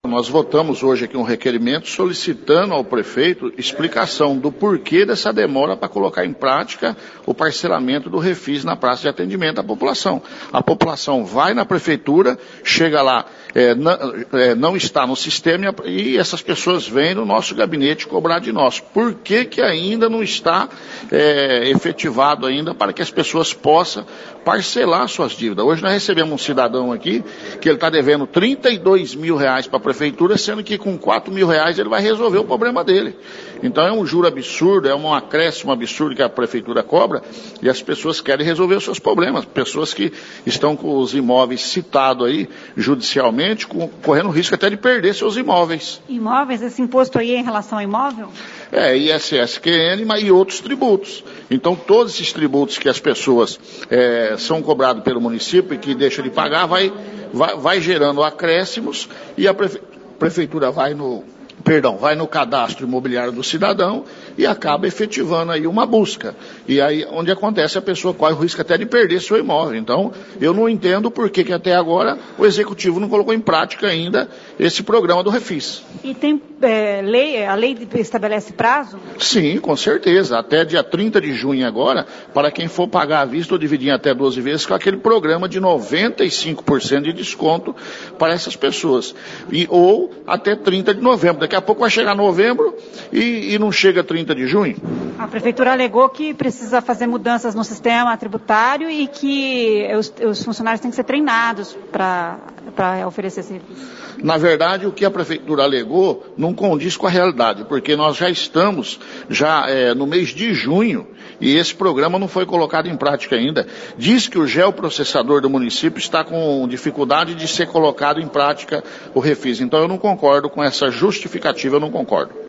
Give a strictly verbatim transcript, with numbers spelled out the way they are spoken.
Nós votamos hoje aqui um requerimento solicitando ao prefeito explicação do porquê dessa demora para colocar em prática o parcelamento do refis na praça de atendimento à população. A população vai na prefeitura, chega lá, é, não, é, não está no sistema e essas pessoas vêm no nosso gabinete cobrar de nós. Por que que ainda não está é, efetivado ainda para que as pessoas possam parcelar suas dívidas? Hoje nós recebemos um cidadão aqui que ele está devendo trinta e dois mil reais para a prefeitura, sendo que com quatro mil reais ele vai resolver o problema dele. Então é um juro absurdo, é um acréscimo absurdo que a prefeitura cobra e as pessoas querem resolver os seus problemas. Pessoas que estão com os imóveis citados aí judicialmente, com, correndo risco até de perder seus imóveis. Imóveis, esse imposto aí é em relação ao imóvel? É, I S S Q N e outros tributos. Então todos esses tributos que as pessoas é, são cobrados pelo município e que deixam de pagar, vai, vai, vai gerando acréscimos e a prefe, prefeitura vai no... Perdão, vai no cadastro imobiliário do cidadão e acaba efetivando aí uma busca. E aí, onde acontece, a pessoa corre o risco até de perder seu imóvel. Então, eu não entendo por que que até agora o Executivo não colocou em prática ainda esse programa do refis. E tem é, lei, a lei estabelece prazo? Sim, com certeza. Até dia trinta de junho agora, para quem for pagar à vista ou dividir em até doze vezes, com aquele programa de noventa e cinco por cento de desconto para essas pessoas. E, ou até trinta de novembro. Daqui a pouco vai chegar novembro e, e não chega trinta de junho. A prefeitura alegou que precisa fazer mudanças no sistema tributário e que os, os funcionários têm que ser treinados para oferecer esse serviço. Na verdade, o que a prefeitura alegou não condiz com a realidade, porque nós já estamos já é, no mês de junho e esse programa não foi colocado em prática ainda. Diz que o geoprocessador do município está com dificuldade de ser colocado em prática o refis. Então eu não concordo com essa justificativa, eu não concordo.